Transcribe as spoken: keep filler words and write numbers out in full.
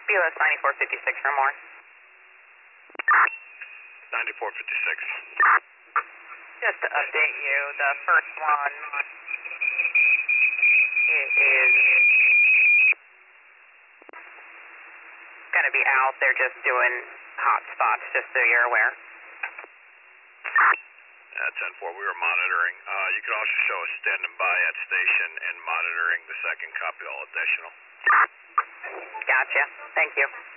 B L S ninety-four fifty-six or more. ninety-four fifty-six. Just to update you, the first one, it is going to be out. They're just doing hot spots, just so you're aware. Uh, ten four, we were monitoring. Uh, you can also show us standing by at station and monitoring the second, copy all additional. Gotcha. Thank you.